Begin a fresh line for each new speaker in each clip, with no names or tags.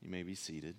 You may be seated.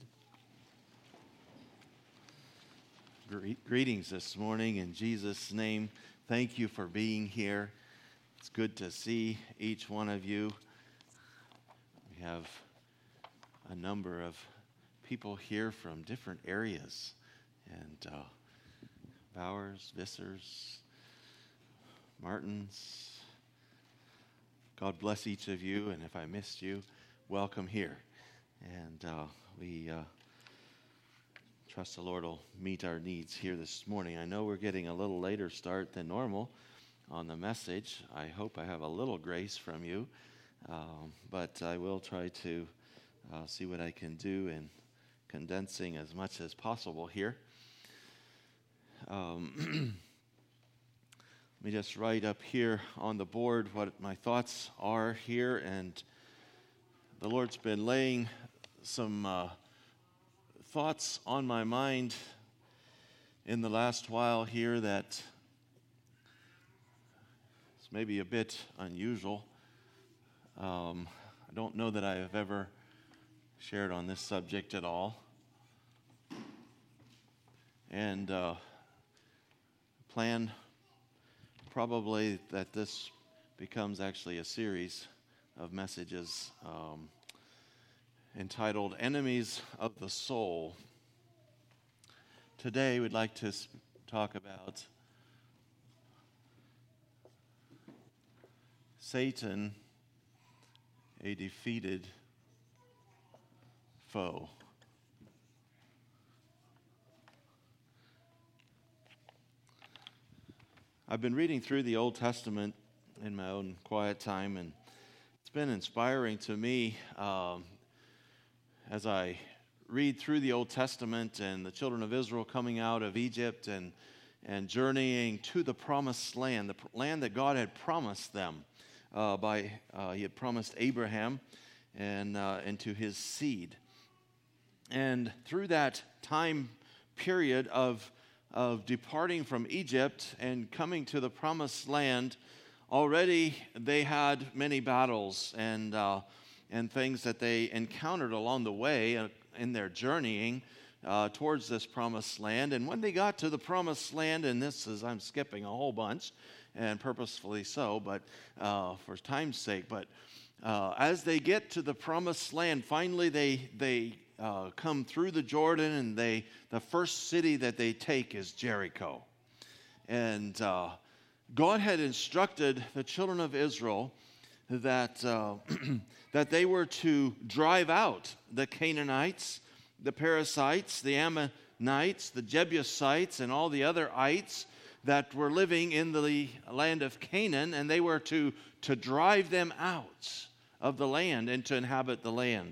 Greetings this morning in Jesus' name. Thank you for being here. It's good to see each one of you. We have a number of people here from different areas. And Bowers, Vissers, Martins. God bless each of you. And if I missed you, welcome here. And we trust the Lord will meet our needs here this morning. I know we're getting a little later start than normal on the message. I hope I have a little grace from you, but I will try to see what I can do in condensing as much as possible here. Let me just write up here on the board what my thoughts are here, and the Lord's been laying some thoughts on my mind in the last while here that it's maybe a bit unusual. I don't know that I have ever shared on this subject at all. And plan probably that this becomes actually a series of messages entitled Enemies of the Soul. Today we'd like to talk about Satan, a defeated foe. I've been reading through the Old Testament in my own quiet time, and it's been inspiring to me as I read through the Old Testament and the children of Israel coming out of Egypt and journeying to the promised land, the land that God had promised them He had promised Abraham and to his seed. And through that time period of departing from Egypt and coming to the promised land, already they had many battles and things that they encountered along the way in their journeying towards this promised land. And when they got to the promised land, and I'm skipping a whole bunch, and purposefully so, but for time's sake, but as they get to the promised land, finally they come through the Jordan, and the first city that they take is Jericho. And God had instructed the children of Israel that that they were to drive out the Canaanites, the Perizzites, the Ammonites, the Jebusites, and all the other ites that were living in the land of Canaan, and they were to drive them out of the land and to inhabit the land.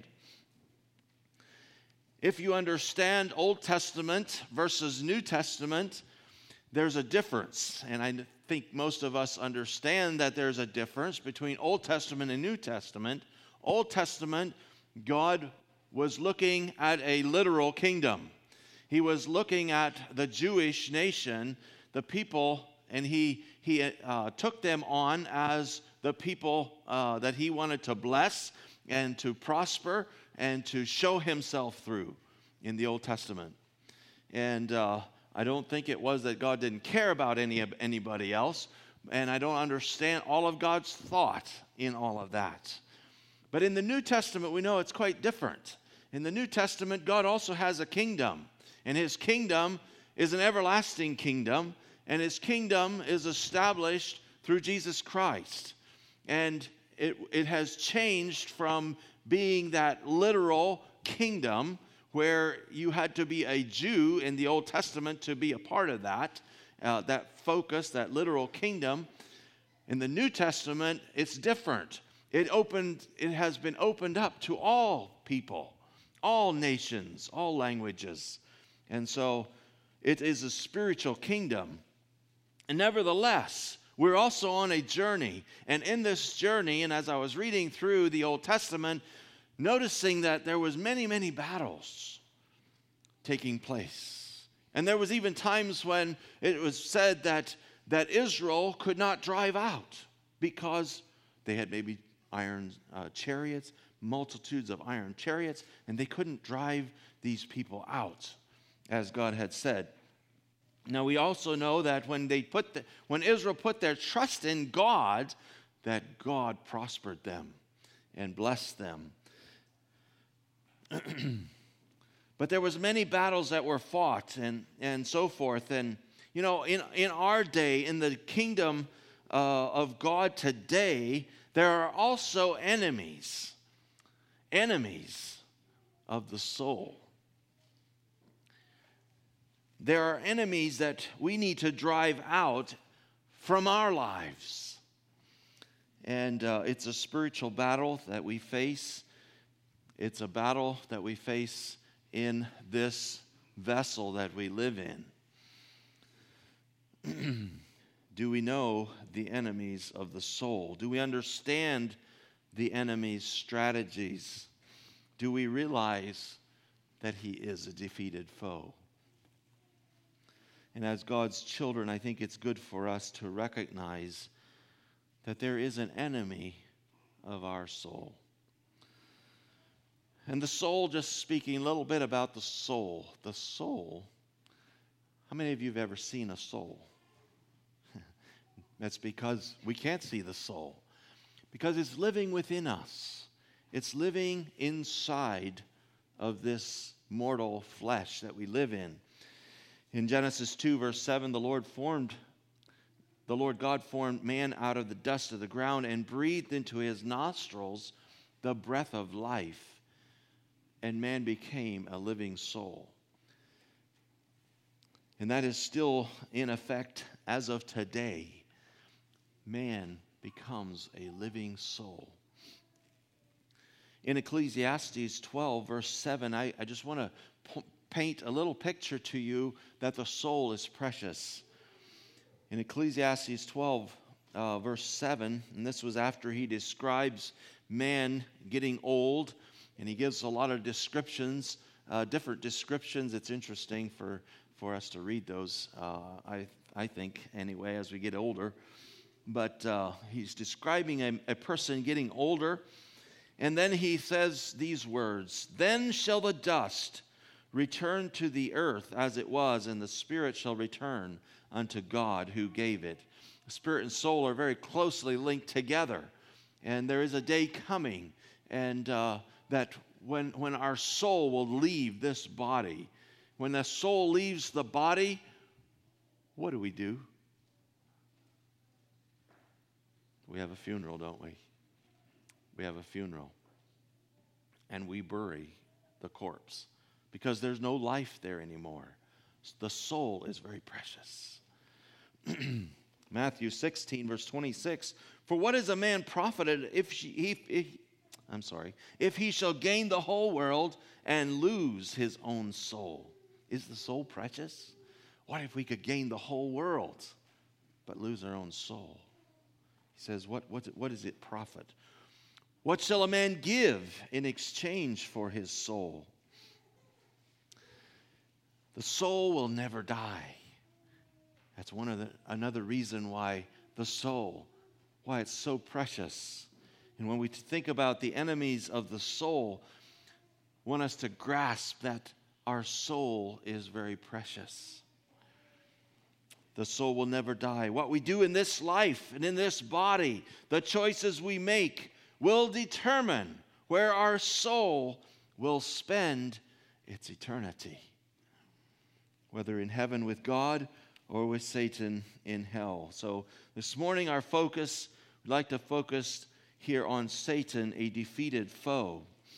If you understand Old Testament versus New Testament, there's a difference, and I think most of us understand that there's a difference between Old Testament and New Testament. Old Testament, God was looking at a literal kingdom. He was looking at the Jewish nation, the people, and he took them on as the people that he wanted to bless and to prosper and to show himself through in the Old Testament. And I don't think it was that God didn't care about anybody else, and I don't understand all of God's thought in all of that. But in the New Testament, we know it's quite different. In the New Testament, God also has a kingdom, and his kingdom is an everlasting kingdom, and his kingdom is established through Jesus Christ. And it has changed from being that literal kingdom where you had to be a Jew in the Old Testament to be a part of that focus, that literal kingdom. In the New Testament, it's different. It has been opened up to all people, all nations, all languages. And so it is a spiritual kingdom. And nevertheless, we're also on a journey. And in this journey, and as I was reading through the Old Testament, noticing that there was many, many battles taking place. And there was even times when it was said that Israel could not drive out because they had maybe iron chariots, multitudes of iron chariots, and they couldn't drive these people out, as God had said. Now we also know that when Israel put their trust in God, that God prospered them and blessed them. But there was many battles that were fought and so forth. And, in our day, in the kingdom of God today, there are also enemies of the soul. There are enemies that we need to drive out from our lives. And it's a spiritual battle that we face. It's a battle that we face in this vessel that we live in. Do we know the enemies of the soul? Do we understand the enemy's strategies? Do we realize that he is a defeated foe? And as God's children, I think it's good for us to recognize that there is an enemy of our soul. And the soul, just speaking a little bit about the soul. The soul, how many of you have ever seen a soul? That's because we can't see the soul. Because it's living within us. It's living inside of this mortal flesh that we live in. In Genesis 2, verse 7, the Lord God formed man out of the dust of the ground and breathed into his nostrils the breath of life, and man became a living soul. And that is still in effect as of today. Man becomes a living soul. In Ecclesiastes 12, verse 7, I just want to paint a little picture to you that the soul is precious. In Ecclesiastes 12, verse 7, and this was after he describes man getting old, and he gives a lot of descriptions, different descriptions. It's interesting for us to read those, I think, anyway, as we get older. But he's describing a person getting older, and then he says these words, "Then shall the dust return to the earth as it was, and the spirit shall return unto God who gave it." The spirit and soul are very closely linked together, and there is a day coming, and that when our soul will leave this body, when the soul leaves the body, what do? We have a funeral, don't we? We have a funeral, and we bury the corpse because there's no life there anymore. The soul is very precious. Matthew 16, verse 26, "For what is a man profited if he shall gain the whole world and lose his own soul?" Is the soul precious? What if we could gain the whole world but lose our own soul? He says, what does it profit? What shall a man give in exchange for his soul? The soul will never die. That's another reason why the soul, why it's so precious. And when we think about the enemies of the soul, I want us to grasp that our soul is very precious. The soul will never die. What we do in this life and in this body, the choices we make, will determine where our soul will spend its eternity, whether in heaven with God or with Satan in hell. So this morning we'd like to focus here on Satan, a defeated foe.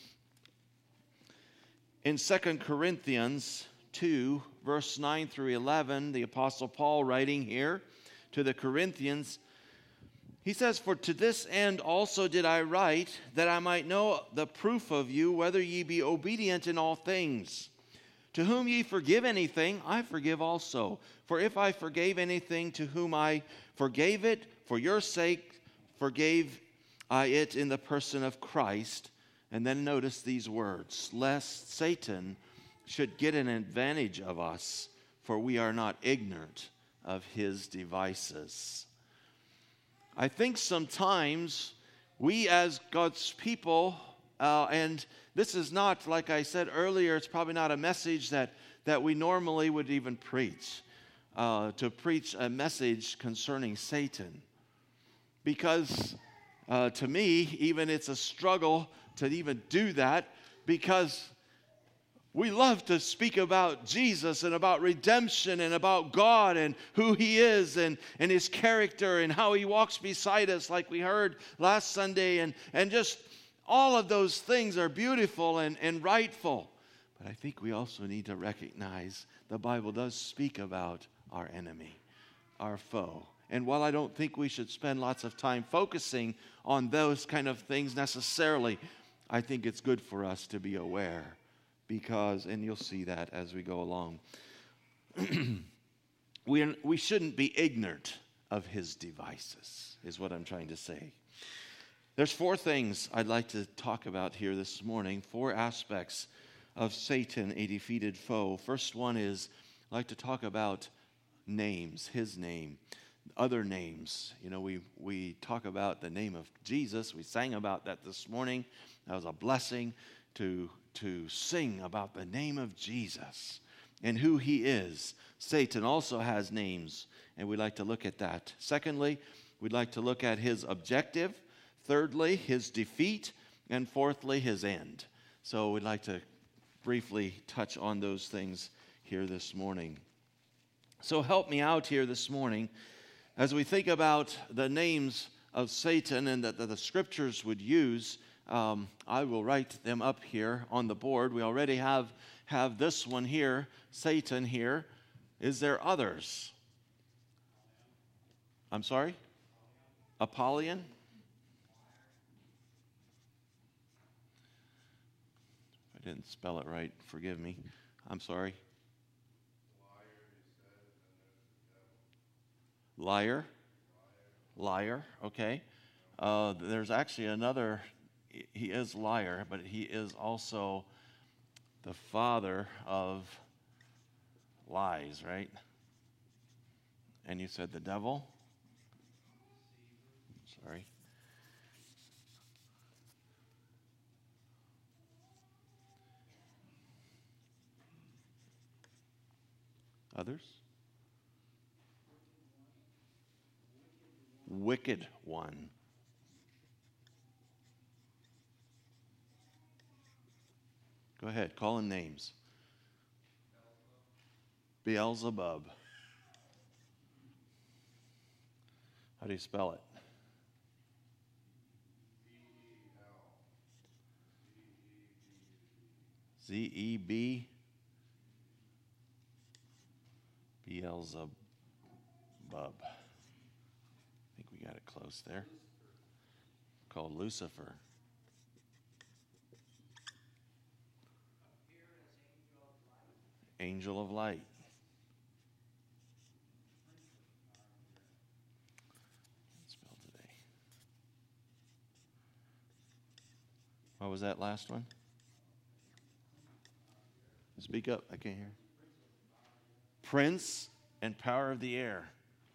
In 2 Corinthians 2, verse 9 through 11, the Apostle Paul writing here to the Corinthians, he says, "For to this end also did I write, that I might know the proof of you, whether ye be obedient in all things. To whom ye forgive anything, I forgive also. For if I forgave anything to whom I forgave it, for your sake forgave I it in the person of Christ." And then notice these words, "Lest Satan should get an advantage of us, for we are not ignorant of his devices." I think sometimes we as God's people And this is not, like I said earlier, it's probably not a message that we normally would even preach, to preach a message concerning Satan. Because to me, even it's a struggle to even do that, because we love to speak about Jesus and about redemption and about God and who He is and His character and how He walks beside us, like we heard last Sunday. And just all of those things are beautiful and rightful. But I think we also need to recognize the Bible does speak about our enemy, our foe. And while I don't think we should spend lots of time focusing on those kind of things necessarily, I think it's good for us to be aware. Because, and you'll see that as we go along, we shouldn't be ignorant of his devices, is what I'm trying to say. There's 4 things I'd like to talk about here this morning, 4 aspects of Satan, a defeated foe. First one is, I'd like to talk about names, his name, other names. You know, we talk about the name of Jesus. We sang about that this morning. That was a blessing to sing about the name of Jesus and who he is. Satan also has names, and we'd like to look at that. Secondly, we'd like to look at his objective. Thirdly, his defeat. And fourthly, his end. So we'd like to briefly touch on those things here this morning. So help me out here this morning as we think about the names of Satan and that the scriptures would use. I will write them up here on the board. We already have this one here, Satan here. Is there others? I'm sorry? Apollyon? If I didn't spell it right, forgive me. I'm sorry. Liar? Liar, okay. There's actually another. He is liar, but he is also the father of lies, right? And you said the devil? Sorry. Others? Wicked one. Go ahead, call in names. Beelzebub. How do you spell it? Z-E-B. Beelzebub. I think we got it close there. Called Lucifer. Angel of light. Spell today. What was that last one? Speak up, I can't hear. Prince and power of the air.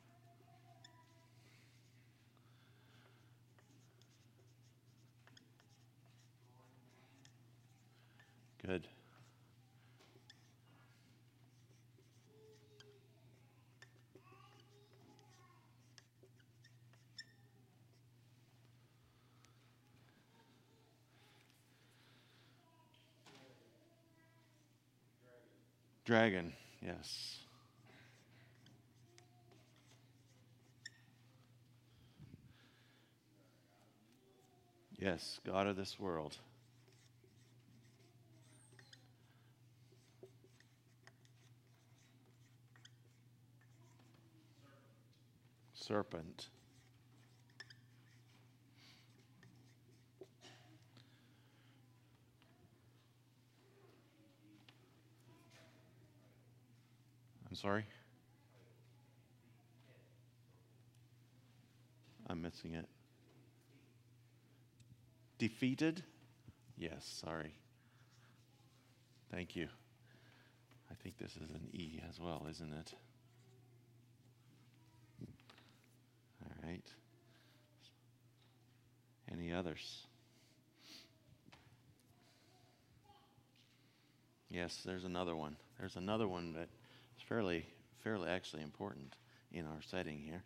Good. Dragon, yes. Yes, God of this world. Serpent. I'm sorry? I'm missing it. Defeated? Yes, sorry. Thank you. I think this is an E as well, isn't it? All right. Any others? Yes, there's another one. There's another one that is fairly actually important in our setting here.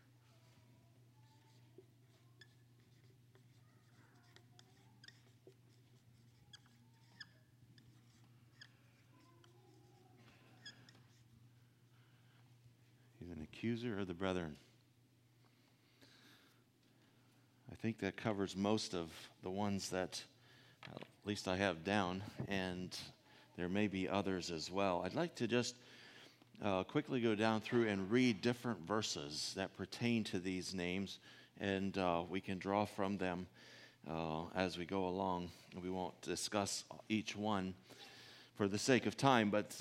He's an accuser of the brethren. I think that covers most of the ones that at least I have down, and there may be others as well. I'd like to just quickly go down through and read different verses that pertain to these names, and we can draw from them as we go along. We won't discuss each one for the sake of time, but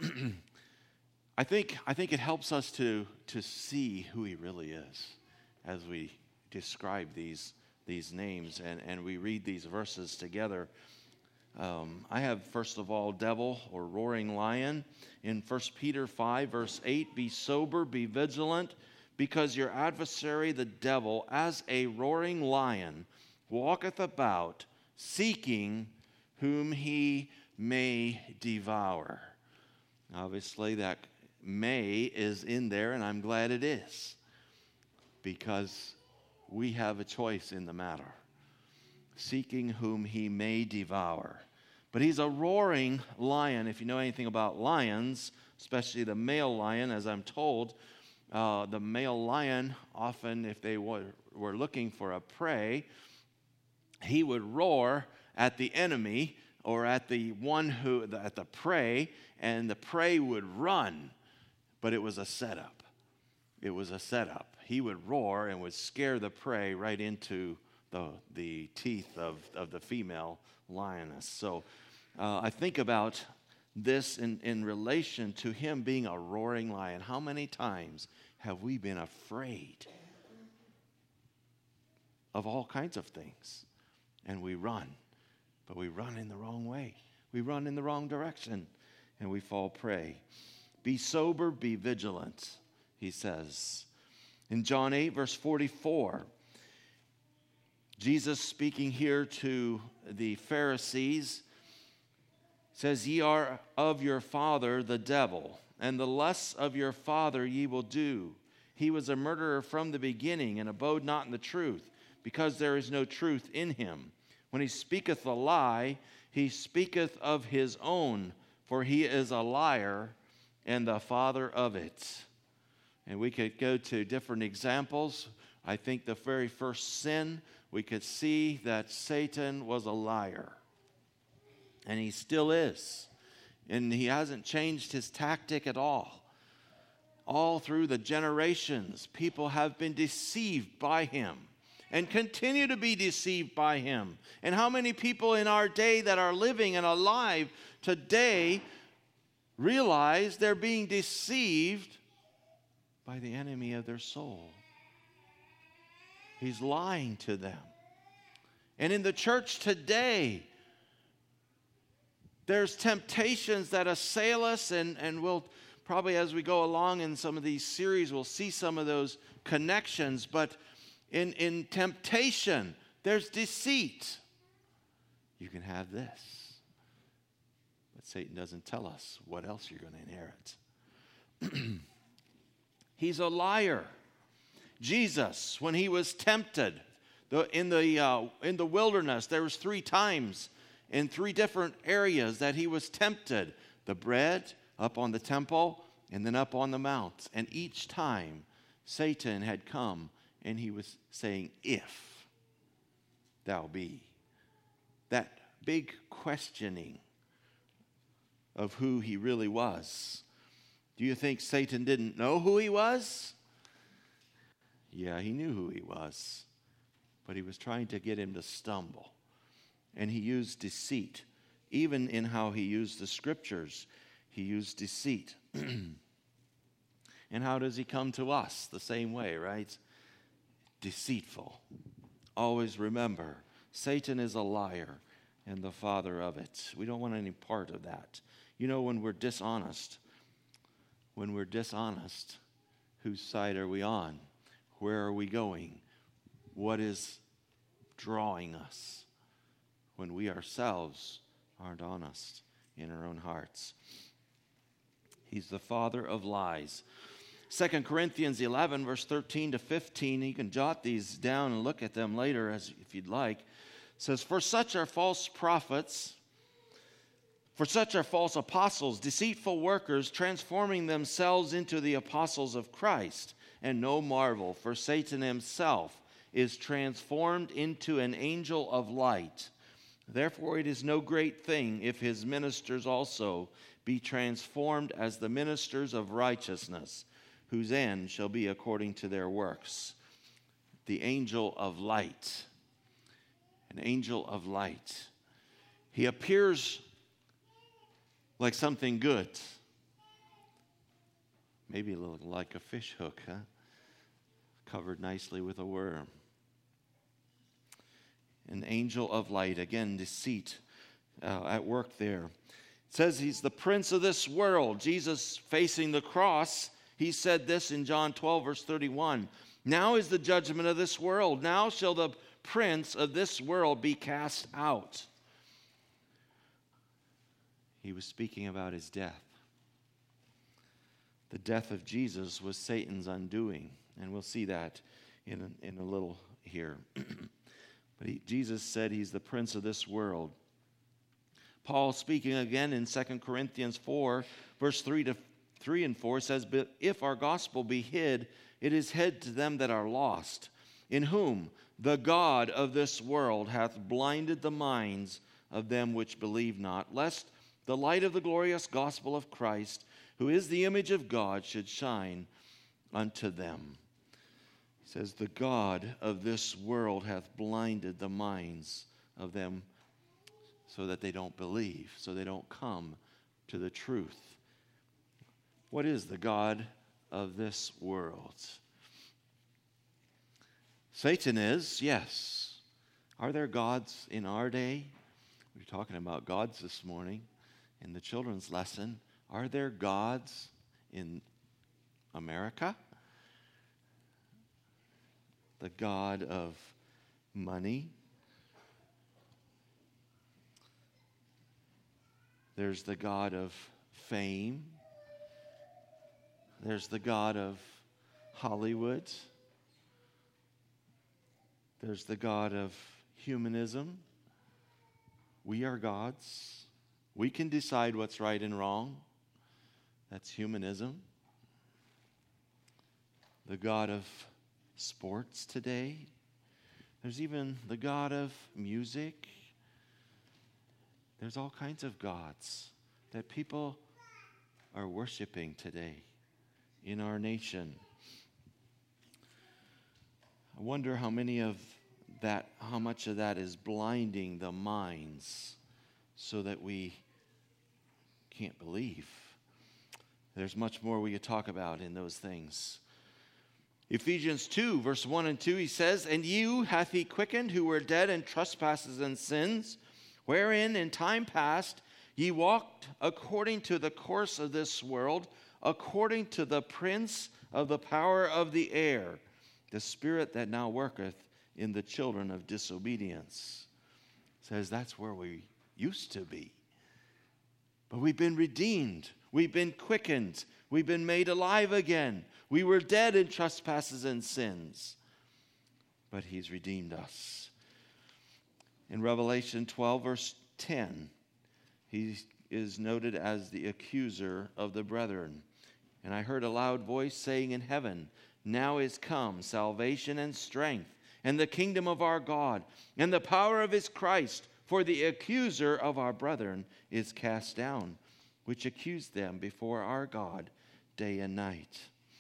I think it helps us to see who he really is as we describe these names and we read these verses together. I have, first of all, devil or roaring lion in 1 Peter 5, verse 8. Be sober, be vigilant, because your adversary, the devil, as a roaring lion, walketh about, seeking whom he may devour. Obviously, that may is in there, and I'm glad it is, because we have a choice in the matter. Seeking whom he may devour. But he's a roaring lion. If you know anything about lions, especially the male lion, as I'm told, the male lion, often if they were looking for a prey, he would roar at the enemy or at the prey, and the prey would run. But it was a setup. It was a setup. He would roar and would scare the prey right into the teeth of the female lioness. So I think about this in relation to him being a roaring lion. How many times have we been afraid of all kinds of things? And we run, but we run in the wrong way. We run in the wrong direction, and we fall prey. Be sober, be vigilant, he says. In John 8, verse 44, Jesus speaking here to the Pharisees says, ye are of your father the devil, and the lusts of your father ye will do. He was a murderer from the beginning, and abode not in the truth, because there is no truth in him. When he speaketh a lie, he speaketh of his own, for he is a liar and the father of it. And we could go to different examples. I think the very first sin, we could see that Satan was a liar. And he still is. And he hasn't changed his tactic at all. All through the generations, people have been deceived by him and continue to be deceived by him. And how many people in our day that are living and alive today realize they're being deceived by the enemy of their soul? He's lying to them. And in the church today, there's temptations that assail us, and we'll probably, as we go along in some of these series, we'll see some of those connections. But in temptation, there's deceit. You can have this. But Satan doesn't tell us what else you're going to inherit. He's a liar. Jesus, when he was tempted in the wilderness, there was 3 times in 3 different areas that he was tempted. The bread, up on the temple, and then up on the mount. And each time, Satan had come, and he was saying, if thou be. That big questioning of who he really was. Do you think Satan didn't know who he was? Yeah, he knew who he was. But he was trying to get him to stumble. And he used deceit. Even in how he used the scriptures, he used deceit. And how does he come to us? The same way, right? Deceitful. Always remember, Satan is a liar and the father of it. We don't want any part of that. You know, when we're dishonest, whose side are we on? Where are we going? What is drawing us when we ourselves aren't honest? in our own hearts. He's the father of lies. 2 Corinthians 11, verse 13 to 15, you can jot these down and look at them later if you'd like. It says, For such are false prophets, for such are false apostles, deceitful workers, transforming themselves into the apostles of Christ. And no marvel, for Satan himself is transformed into an angel of light. Therefore it is no great thing if his ministers also be transformed as the ministers of righteousness, whose end shall be according to their works. The angel of light. An angel of light. He appears like something good. Maybe a little like a fish hook, huh? Covered nicely with a worm. An angel of light. Again, deceit at work there. It says he's the prince of this world. Jesus facing the cross, he said this in John 12, verse 31. Now is the judgment of this world. Now shall the prince of this world be cast out. He was speaking about his death. The death of Jesus was Satan's undoing. And we'll see that in a little here. But Jesus said he's the prince of this world. Paul, speaking again in 2 Corinthians 4, verse 3 and 4, says, But if our gospel be hid, it is hid to them that are lost, in whom the God of this world hath blinded the minds of them which believe not, lest the light of the glorious gospel of Christ, who is the image of God, should shine unto them. He says, the God of this world hath blinded the minds of them so that they don't believe, so they don't come to the truth. What is the God of this world? Satan is, yes. Are there gods in our day? We were talking about gods this morning in the children's lesson. Are there gods in America? The God of money. There's the God of fame. There's the God of Hollywood. There's the God of humanism. We are gods. We can decide what's right and wrong. That's humanism. The God of sports today. There's even the God of music. There's all kinds of gods that people are worshiping today in our nation. I wonder how much of that is blinding the minds so that we can't believe. There's much more we could talk about in those things. Ephesians 2, verse 1 and 2, he says, And you hath he quickened who were dead in trespasses and sins, wherein in time past ye walked according to the course of this world, according to the prince of the power of the air, the spirit that now worketh in the children of disobedience. Says that's where we used to be. But we've been redeemed. We've been quickened. We've been made alive again. We were dead in trespasses and sins. But he's redeemed us. In Revelation 12, verse 10, he is noted as the accuser of the brethren. And I heard a loud voice saying in heaven, Now is come salvation and strength, and the kingdom of our God, and the power of his Christ. For the accuser of our brethren is cast down, which accused them before our God day and night.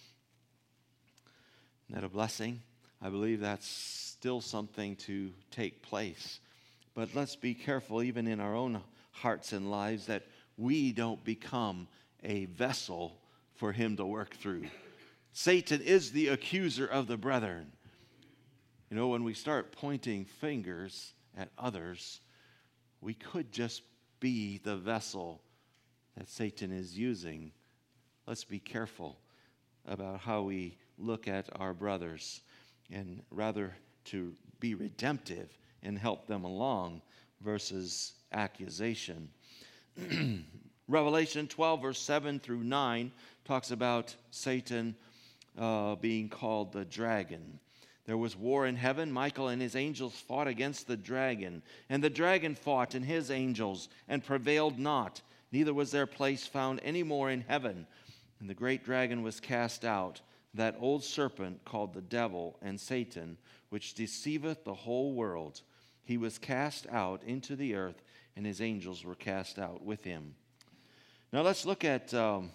Isn't that a blessing? I believe that's still something to take place. But let's be careful, even in our own hearts and lives, that we don't become a vessel for him to work through. Satan is the accuser of the brethren. You know, when we start pointing fingers at others, we could just be the vessel that Satan is using. Let's be careful about how we look at our brothers, and rather to be redemptive and help them along versus accusation. Revelation 12, verse 7 through 9, talks about Satan being called the dragon. There was war in heaven. Michael and his angels fought against the dragon. And the dragon fought and his angels and prevailed not. Neither was their place found any more in heaven. And the great dragon was cast out, that old serpent called the devil and Satan, which deceiveth the whole world. He was cast out into the earth, and his angels were cast out with him. Now let's look at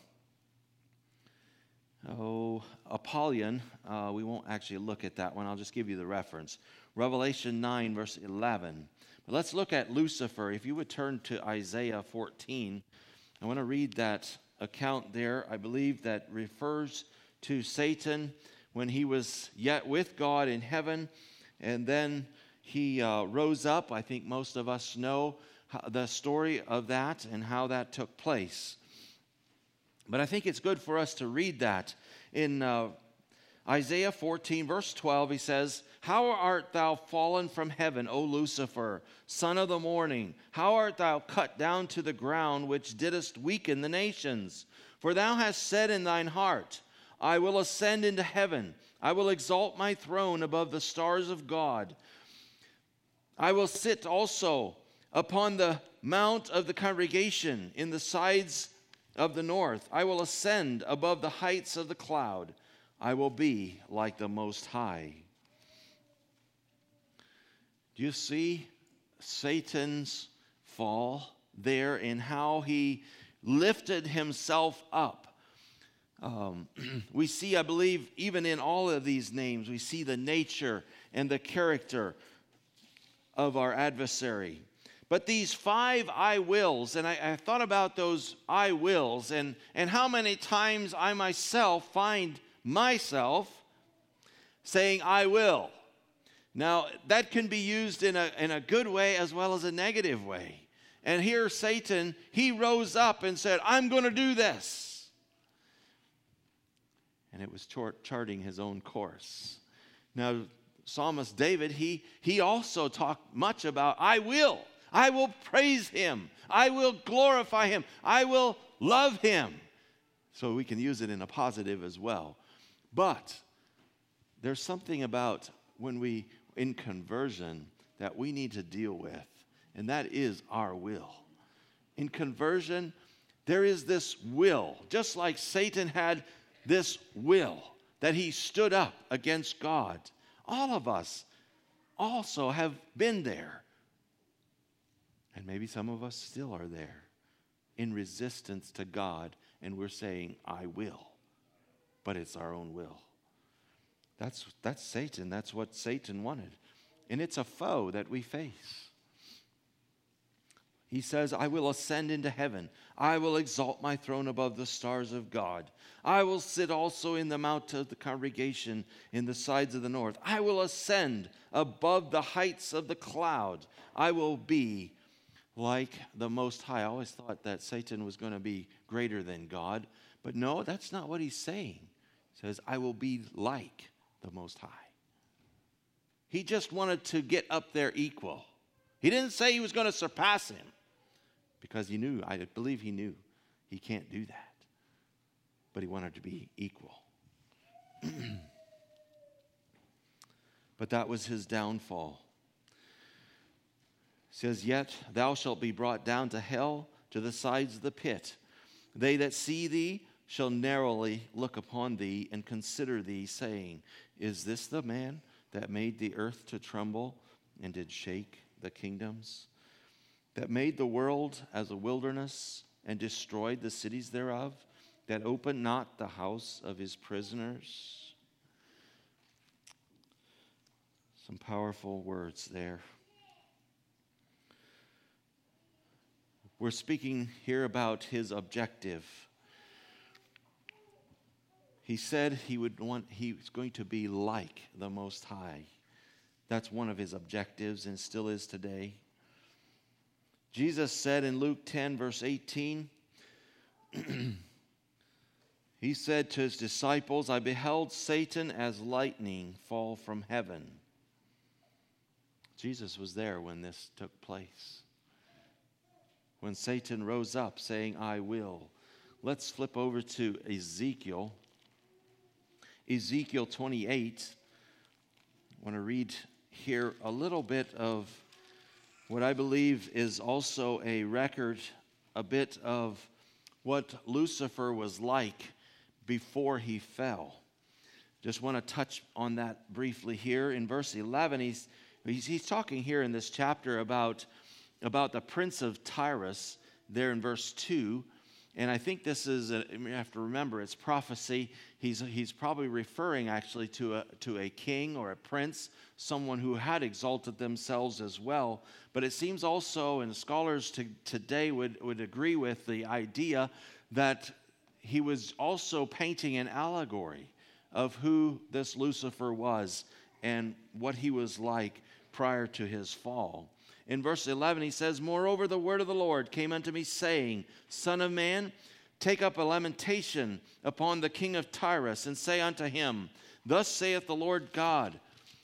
Apollyon. We won't actually look at that one. I'll just give you the reference. Revelation 9, verse 11. But let's look at Lucifer. If you would turn to Isaiah 14, I want to read that account there. I believe that refers to Satan when he was yet with God in heaven, and then he rose up. I think most of us know the story of that and how that took place. But I think it's good for us to read that. In Isaiah 14, verse 12, he says, "How art thou fallen from heaven, O Lucifer, son of the morning? How art thou cut down to the ground, which didst weaken the nations? For thou hast said in thine heart, I will ascend into heaven. I will exalt my throne above the stars of God. I will sit also upon the mount of the congregation in the sides of the north. I will ascend above the heights of the cloud. I will be like the Most High." Do you see Satan's fall there in how he lifted himself up? We see, I believe, even in all of these names, we see the nature and the character of our adversary. But these 5 I wills, and I thought about those I wills and how many times I myself find myself saying I will. Now, that can be used in a good way as well as a negative way. And here Satan, he rose up and said, I'm going to do this. And it was charting his own course. Now, Psalmist David, he also talked much about I will praise him. I will glorify him. I will love him. So we can use it in a positive as well. But there's something about when we, in conversion, that we need to deal with, and that is our will. In conversion, there is this will, just like Satan had this will, that he stood up against God. All of us also have been there. And maybe some of us still are there in resistance to God, and we're saying, I will. But it's our own will. That's Satan. That's what Satan wanted. And it's a foe that we face. He says, I will ascend into heaven. I will exalt my throne above the stars of God. I will sit also in the mount of the congregation in the sides of the north. I will ascend above the heights of the cloud. I will be like the Most High. I always thought that Satan was going to be greater than God. But no, that's not what he's saying. He says, I will be like the Most High. He just wanted to get up there equal. He didn't say he was going to surpass him, because he knew, I believe he knew, he can't do that. But he wanted to be equal. But that was his downfall. It says, yet thou shalt be brought down to hell, to the sides of the pit. They that see thee shall narrowly look upon thee and consider thee, saying, is this the man that made the earth to tremble and did shake the kingdoms? That made the world as a wilderness and destroyed the cities thereof? That opened not the house of his prisoners? Some powerful words there. We're speaking here about his objective. He said he was going to be like the Most High. That's one of his objectives and still is today. Jesus said in Luke 10, verse 18, he said to his disciples, I beheld Satan as lightning fall from heaven. Jesus was there when this took place. when Satan rose up saying, I will. Let's flip over to Ezekiel. Ezekiel 28. I want to read here a little bit of what I believe is also a record, a bit of what Lucifer was like before he fell. Just want to touch on that briefly here. In verse 11, he's talking here in this chapter about the prince of Tyrus there in verse 2. And I think this is, you have to remember, it's prophecy. He's probably referring actually to a king or a prince, someone who had exalted themselves as well. But it seems also, and scholars today would agree with the idea that he was also painting an allegory of who this Lucifer was and what he was like prior to his fall. In verse 11, he says, Moreover, the word of the Lord came unto me, saying, Son of man, take up a lamentation upon the king of Tyrus, and say unto him, Thus saith the Lord God,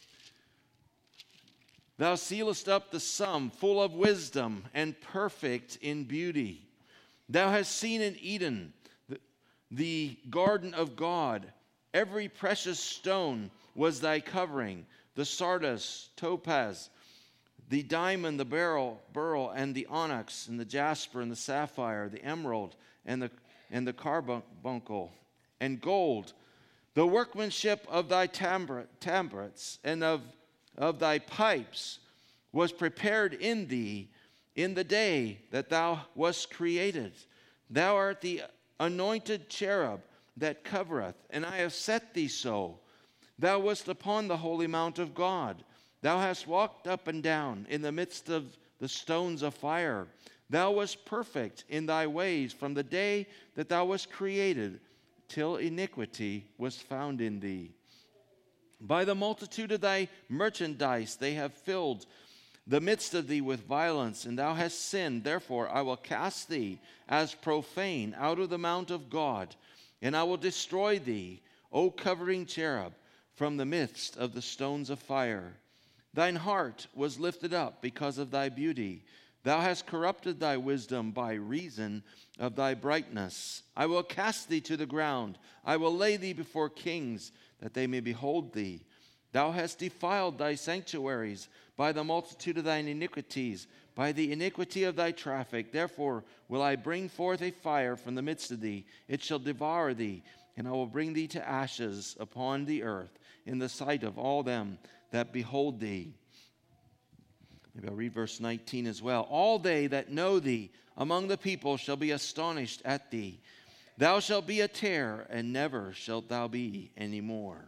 Thou sealest up the sum, full of wisdom, and perfect in beauty. Thou hast seen in Eden the garden of God. Every precious stone was thy covering, the sardius, topaz, the diamond, the beryl, and the onyx, and the jasper, and the sapphire, the emerald, and the carbuncle, and gold, the workmanship of thy tabrets, and of thy pipes, was prepared in thee in the day that thou wast created. Thou art the anointed cherub that covereth, and I have set thee so. Thou wast upon the holy mount of God. Thou hast walked up and down in the midst of the stones of fire. Thou wast perfect in thy ways from the day that thou wast created, till iniquity was found in thee. By the multitude of thy merchandise they have filled the midst of thee with violence, and thou hast sinned. Therefore I will cast thee as profane out of the mount of God, and I will destroy thee, O covering cherub, from the midst of the stones of fire. Thine heart was lifted up because of thy beauty. Thou hast corrupted thy wisdom by reason of thy brightness. I will cast thee to the ground. I will lay thee before kings, that they may behold thee. Thou hast defiled thy sanctuaries by the multitude of thine iniquities, by the iniquity of thy traffic. Therefore will I bring forth a fire from the midst of thee. It shall devour thee, and I will bring thee to ashes upon the earth in the sight of all them that behold thee. Maybe I'll read verse 19 as well. All they that know thee among the people shall be astonished at thee. Thou shalt be a terror, and never shalt thou be any more.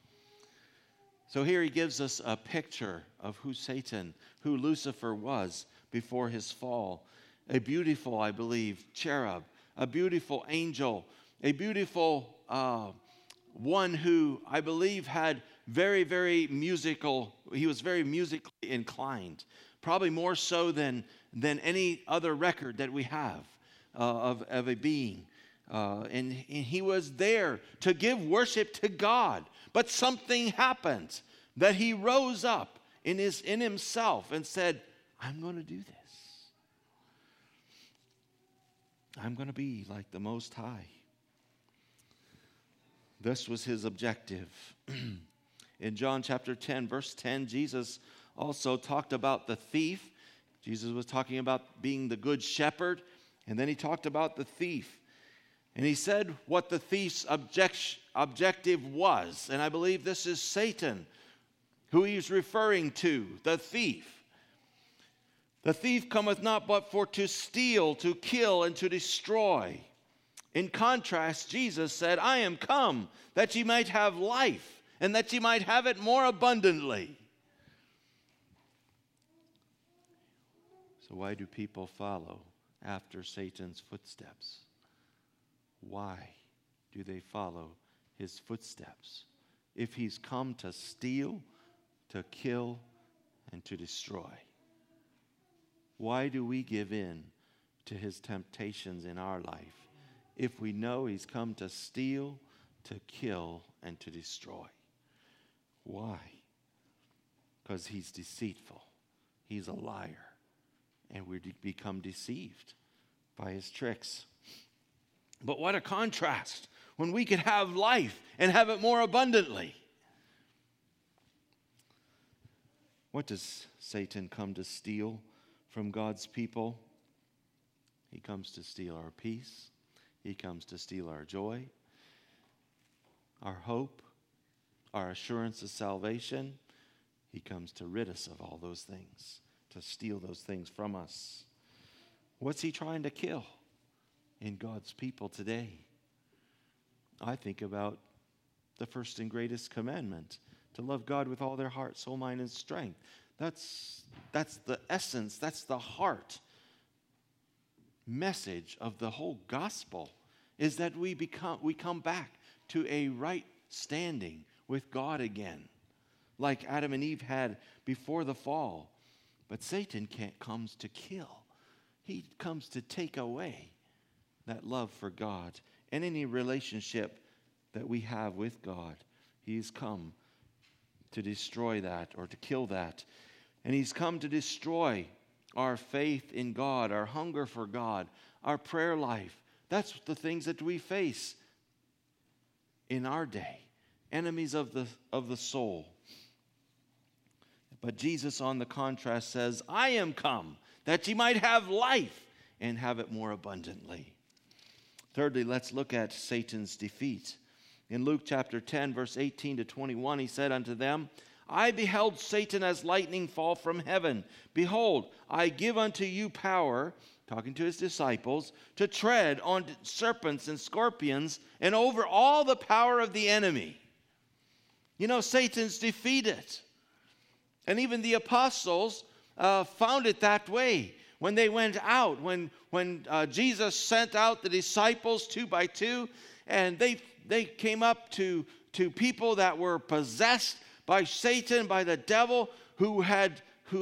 So here he gives us a picture of who Lucifer was before his fall. A beautiful, I believe, cherub, a beautiful angel, a beautiful one who I believe had very, very musical, he was very musically inclined, probably more so than any other record that we have of a being. And he was there to give worship to God. But something happened that he rose up in himself and said, I'm going to do this. I'm going to be like the Most High. This was his objective. In John chapter 10, verse 10, Jesus also talked about the thief. Jesus was talking about being the good shepherd, and then he talked about the thief. And he said what the thief's objective was. And I believe this is Satan, who he's referring to, the thief. The thief cometh not but for to steal, to kill, and to destroy. In contrast, Jesus said, I am come that ye might have life, and that ye might have it more abundantly. So why do people follow after Satan's footsteps? Why do they follow his footsteps? If he's come to steal, to kill, and to destroy. Why do we give in to his temptations in our life if we know he's come to steal, to kill, and to destroy? Why? Because he's deceitful. He's a liar. and we become deceived by his tricks. But what a contrast when we could have life and have it more abundantly. What does Satan come to steal from God's people? He comes to steal our peace. He comes to steal our joy, our hope, our assurance of salvation. He comes to rid us of all those things, to steal those things from us. What's he trying to kill in God's people today? I think about the first and greatest commandment, to love God with all their heart, soul, mind, and strength. That's the essence, that's the heart message of the whole gospel, is that we come back to a right standing with God again, like Adam and Eve had before the fall. But Satan comes to kill. He comes to take away that love for God and any relationship that we have with God. He's come to destroy that or to kill that. And he's come to destroy our faith in God, our hunger for God, our prayer life. That's the things that we face in our day. Enemies of the soul. But Jesus, on the contrast, says, I am come that ye might have life and have it more abundantly. Thirdly, let's look at Satan's defeat. In Luke chapter 10, verse 18 to 21, he said unto them, I beheld Satan as lightning fall from heaven. Behold, I give unto you power, talking to his disciples, to tread on serpents and scorpions and over all the power of the enemy. You know, Satan's defeated. And even the apostles found it that way. When they went out, when Jesus sent out the disciples 2 by 2, and they came up to people that were possessed by Satan, by the devil, that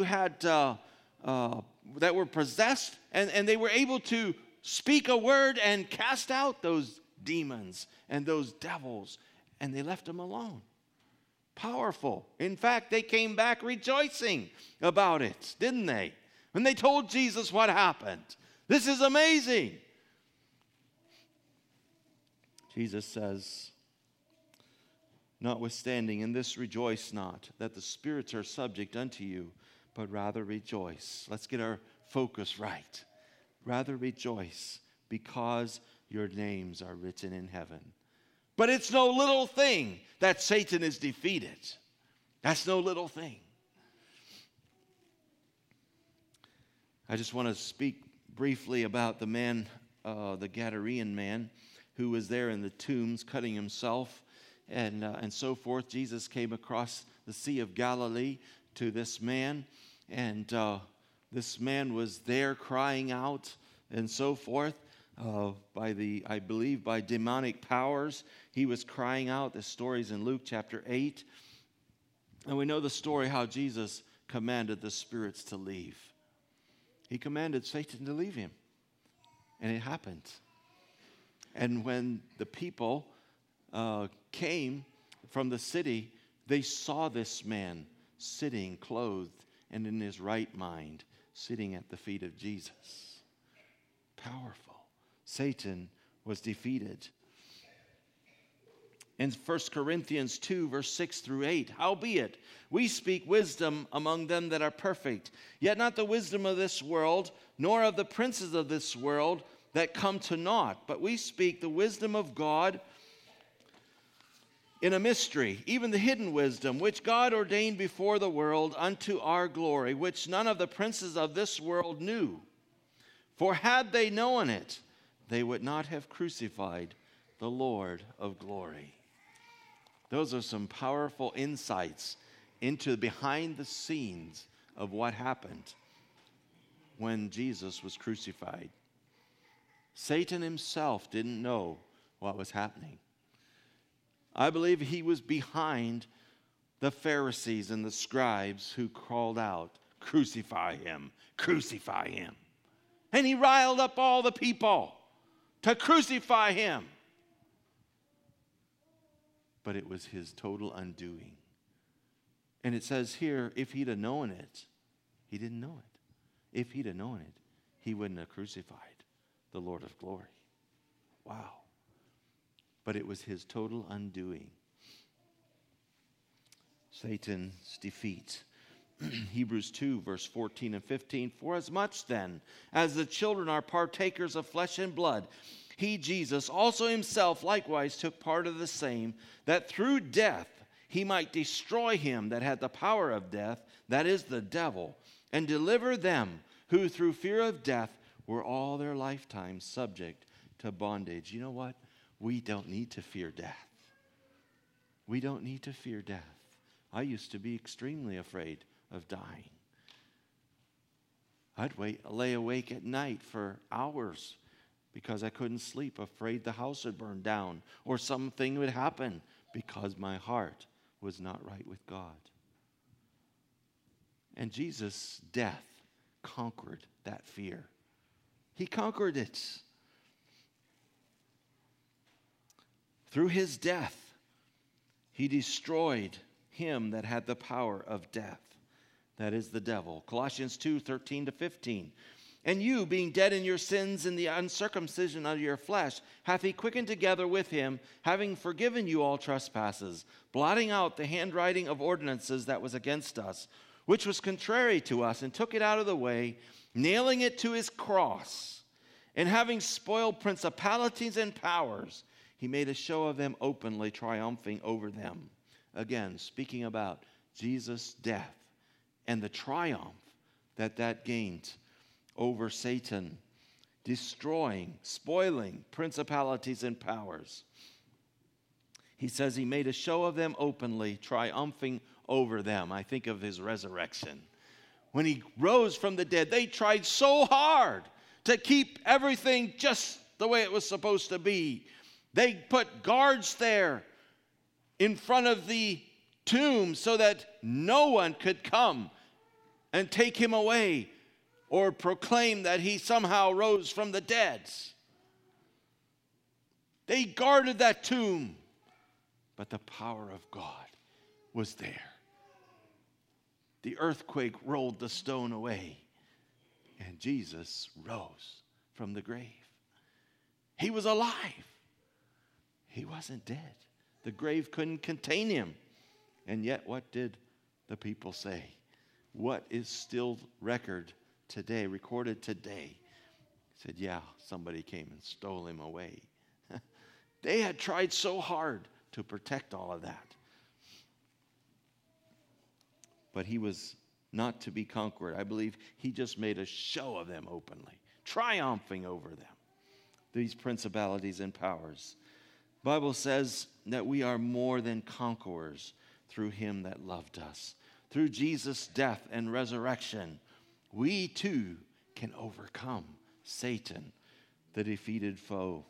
were possessed, and they were able to speak a word and cast out those demons and those devils, and they left them alone. Powerful. In fact, they came back rejoicing about it, didn't they? When they told Jesus what happened. This is amazing. Jesus says, notwithstanding, in this rejoice not, that the spirits are subject unto you, but rather rejoice. Let's get our focus right. Rather rejoice, because your names are written in heaven. But it's no little thing that Satan is defeated. That's no little thing. I just want to speak briefly about the man, the Gadarean man, who was there in the tombs cutting himself and so forth. Jesus came across the Sea of Galilee to this man, and this man was there crying out and so forth. I believe by demonic powers, he was crying out. The story's in Luke chapter 8. And we know the story how Jesus commanded the spirits to leave. He commanded Satan to leave him. And it happened. And when the people came from the city, they saw this man sitting, clothed, and in his right mind, sitting at the feet of Jesus. Powerful. Satan was defeated. In 1 Corinthians 2, verse 6 through 8, howbeit, we speak wisdom among them that are perfect, yet not the wisdom of this world, nor of the princes of this world that come to naught. But we speak the wisdom of God in a mystery, even the hidden wisdom, which God ordained before the world unto our glory, which none of the princes of this world knew. For had they known it, they would not have crucified the Lord of glory. Those are some powerful insights into behind the scenes of what happened when Jesus was crucified. Satan himself didn't know what was happening. I believe he was behind the Pharisees and the scribes who called out, crucify him, crucify him. And he riled up all the people to crucify him. But it was his total undoing. And it says here, if he'd have known it, he didn't know it. If he'd have known it, he wouldn't have crucified the Lord of glory. Wow. But it was his total undoing. Satan's defeat. Hebrews 2, verse 14 and 15. For as much then as the children are partakers of flesh and blood, he, Jesus, also himself likewise took part of the same, that through death he might destroy him that had the power of death, that is the devil, and deliver them who through fear of death were all their lifetime subject to bondage. You know what? We don't need to fear death. We don't need to fear death. I used to be extremely afraid of dying. I'd lay awake at night for hours because I couldn't sleep, afraid the house would burn down or something would happen because my heart was not right with God. And Jesus' death conquered that fear. He conquered it. Through his death, he destroyed him that had the power of death, that is the devil. Colossians 2, 13 to 15. And you, being dead in your sins and the uncircumcision of your flesh, hath he quickened together with him, having forgiven you all trespasses, blotting out the handwriting of ordinances that was against us, which was contrary to us, and took it out of the way, nailing it to his cross. And having spoiled principalities and powers, he made a show of them openly, triumphing over them. Again, speaking about Jesus' death and the triumph that gained over Satan, destroying, spoiling principalities and powers. He says he made a show of them openly, triumphing over them. I think of his resurrection. When he rose from the dead, they tried so hard to keep everything just the way it was supposed to be. They put guards there in front of the tomb so that no one could come and take him away or proclaim that he somehow rose from the dead. They guarded that tomb, but the power of God was there. The earthquake rolled the stone away, and Jesus rose from the grave. He was alive. He wasn't dead. The grave couldn't contain him. And yet, what did the people say? What is still recorded today? Said, yeah, somebody came and stole him away. They had tried so hard to protect all of that. But he was not to be conquered. I believe he just made a show of them openly, triumphing over them, these principalities and powers. The Bible says that we are more than conquerors through him that loved us. Through Jesus' death and resurrection, we too can overcome Satan, the defeated foe.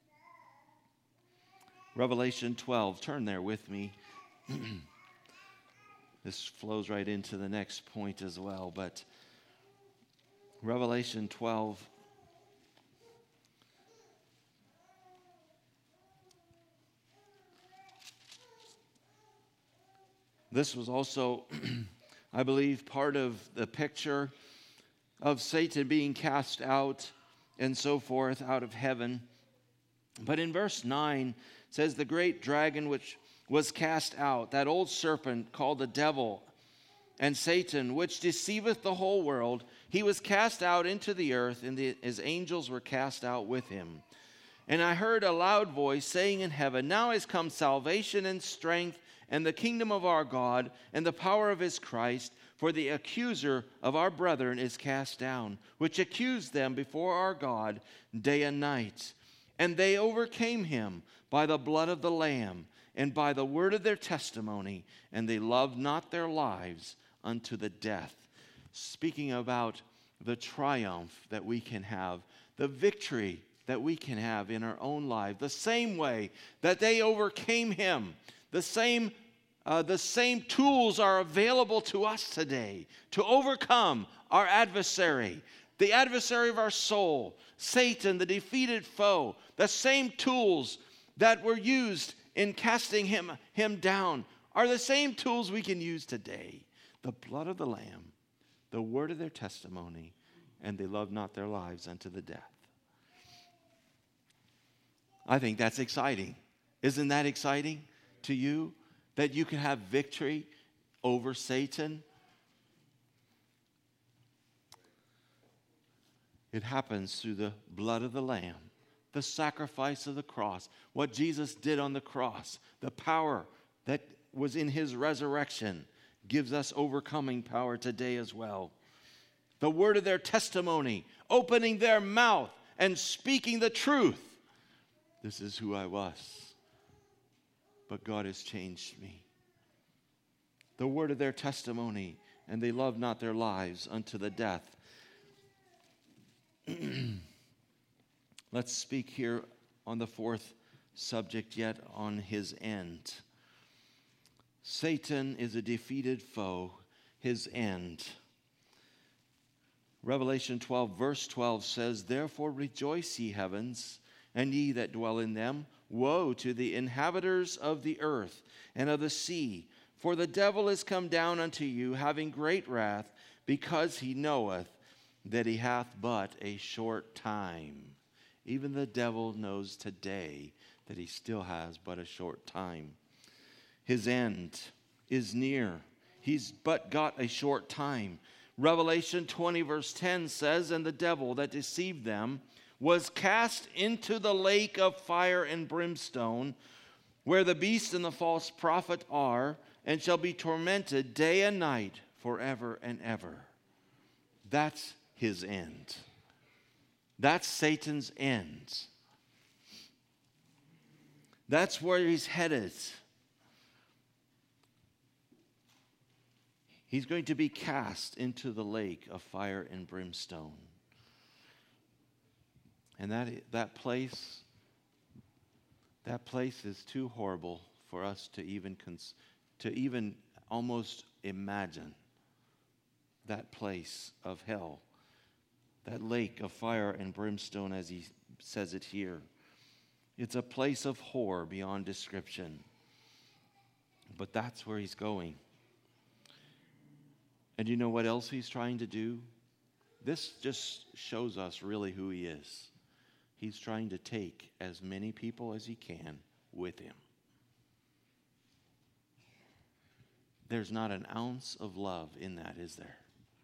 Revelation 12, turn there with me. This flows right into the next point as well, but Revelation 12. This was also, I believe, part of the picture of Satan being cast out and so forth out of heaven. But in verse 9, it says, the great dragon which was cast out, that old serpent called the devil and Satan, which deceiveth the whole world, he was cast out into the earth, and his angels were cast out with him. And I heard a loud voice saying in heaven, now is come salvation and strength, and the kingdom of our God, and the power of his Christ, for the accuser of our brethren is cast down, which accused them before our God day and night. And they overcame him by the blood of the Lamb, and by the word of their testimony, and they loved not their lives unto the death. Speaking about the triumph that we can have, the victory that we can have in our own life, the same way that they overcame him, the same tools are available to us today to overcome our adversary, the adversary of our soul, Satan, the defeated foe. The same tools that were used in casting him down are the same tools we can use today. The blood of the Lamb, the word of their testimony, and they love not their lives unto the death. I think that's exciting. Isn't that exciting to you? That you can have victory over Satan? It happens through the blood of the Lamb, the sacrifice of the cross, what Jesus did on the cross, the power that was in his resurrection gives us overcoming power today as well. The word of their testimony, opening their mouth and speaking the truth. This is who I was, but God has changed me. The word of their testimony, and they love not their lives unto the death. Let's speak here on the fourth subject yet, on his end. Satan is a defeated foe, his end. Revelation 12 verse 12 says, "Therefore rejoice, ye heavens, and ye that dwell in them. Woe to the inhabitants of the earth and of the sea, for the devil is come down unto you, having great wrath, because he knoweth that he hath but a short time." Even the devil knows today that he still has but a short time. His end is near. He's but got a short time. Revelation 20 verse 10 says, "And the devil that deceived them was cast into the lake of fire and brimstone, where the beast and the false prophet are, and shall be tormented day and night forever and ever." That's his end. That's Satan's end. That's where he's headed. He's going to be cast into the lake of fire and brimstone. And that place is too horrible for us to even almost imagine. That place of hell, that lake of fire and brimstone, as he says it here. It's a place of horror beyond description. But that's where he's going. And you know what else he's trying to do? This just shows us really who he is. He's trying to take as many people as he can with him. There's not an ounce of love in that, is there?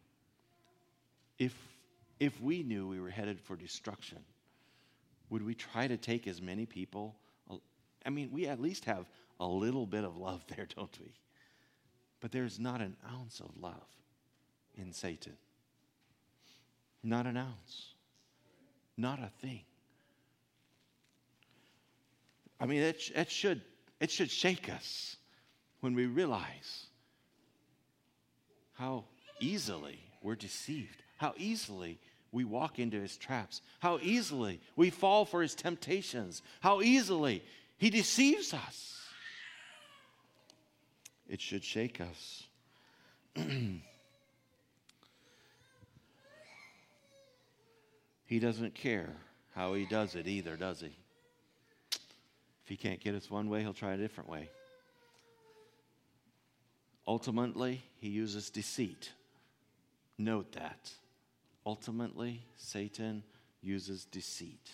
If we knew we were headed for destruction, would we try to take as many people? I mean, we at least have a little bit of love there, don't we? But there's not an ounce of love in Satan. Not an ounce. Not a thing. I mean, it should shake us when we realize how easily we're deceived, how easily we walk into his traps, how easily we fall for his temptations, how easily he deceives us. It should shake us. He doesn't care how he does it either, does he? If he can't get us one way, he'll try a different way. Ultimately, he uses deceit. Note that. Ultimately, Satan uses deceit.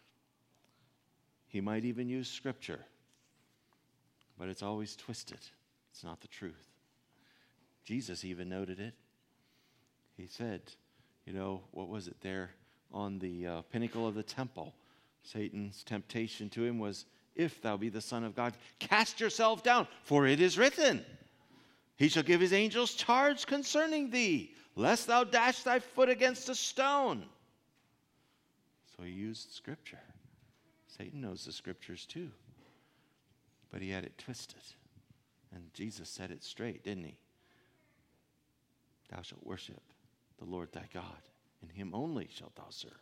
He might even use scripture, but it's always twisted. It's not the truth. Jesus even noted it. He said, what was it there on the pinnacle of the temple? Satan's temptation to him was, "If thou be the Son of God, cast yourself down, for it is written, he shall give his angels charge concerning thee, lest thou dash thy foot against a stone." So he used scripture. Satan knows the scriptures too, but he had it twisted. And Jesus said it straight, didn't he? Thou shalt worship the Lord thy God, and him only shalt thou serve.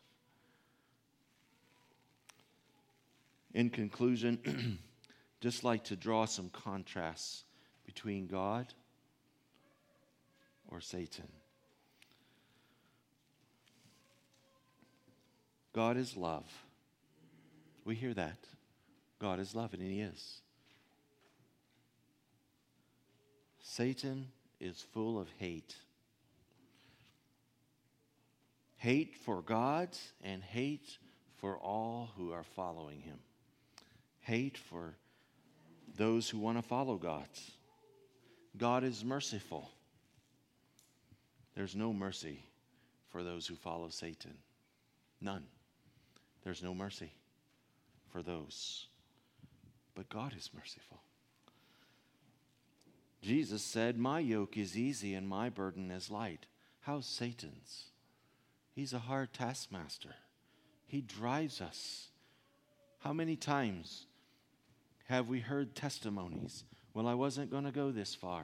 In conclusion, just like to draw some contrasts between God or Satan. God is love. We hear that. God is love, and he is. Satan is full of hate. Hate for God and hate for all who are following him. Hate for those who want to follow God. God is merciful. There's no mercy for those who follow Satan. None. There's no mercy for those. But God is merciful. Jesus said, my yoke is easy and my burden is light. How's Satan's? He's a hard taskmaster. He drives us. How many times have we heard testimonies? Well, I wasn't going to go this far.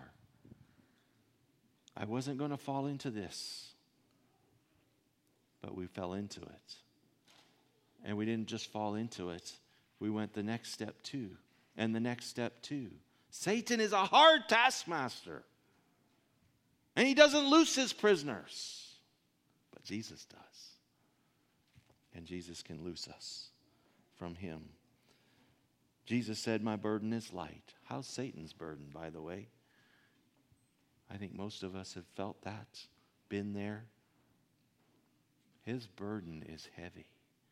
I wasn't going to fall into this. But we fell into it. And we didn't just fall into it. We went the next step too. And the next step too. Satan is a hard taskmaster. And he doesn't loose his prisoners. But Jesus does. And Jesus can loose us from him. Jesus said, my burden is light. How's Satan's burden, by the way? I think most of us have felt that, been there. His burden is heavy.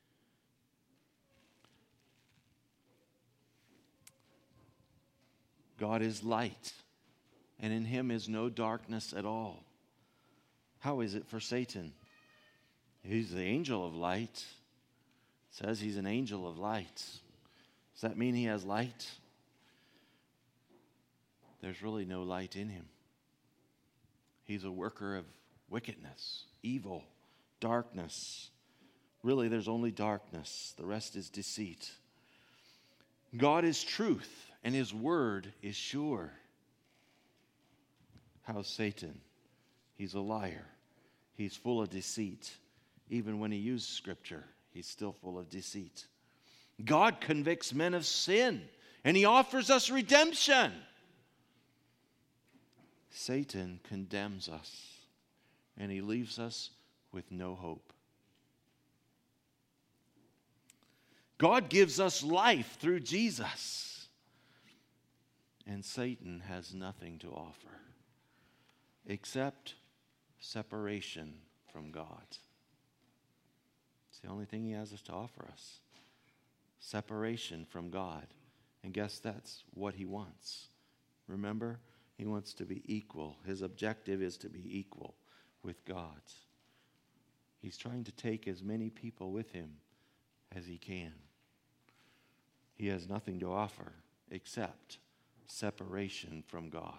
God is light, and in him is no darkness at all. How is it for Satan? He's the angel of light. It says he's an angel of light. Does that mean he has light? There's really no light in him. He's a worker of wickedness, evil, darkness. Really, there's only darkness. The rest is deceit. God is truth, and his word is sure. How's Satan? He's a liar. He's full of deceit. Even when he uses Scripture, he's still full of deceit. God convicts men of sin, and he offers us redemption. Satan condemns us, and he leaves us with no hope. God gives us life through Jesus, and Satan has nothing to offer except separation from God. It's the only thing he has to offer us. Separation from God. And guess that's what he wants. Remember, he wants to be equal. His objective is to be equal with God. He's trying to take as many people with him as he can. He has nothing to offer except separation from God.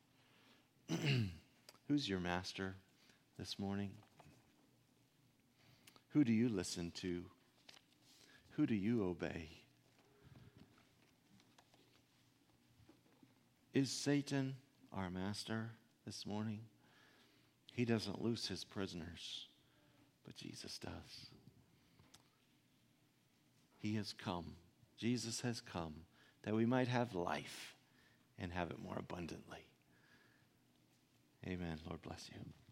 Who's your master this morning? Who do you listen to? Who do you obey? Is Satan our master this morning? He doesn't loose his prisoners, but Jesus does. He has come. Jesus has come that we might have life and have it more abundantly. Amen. Lord bless you.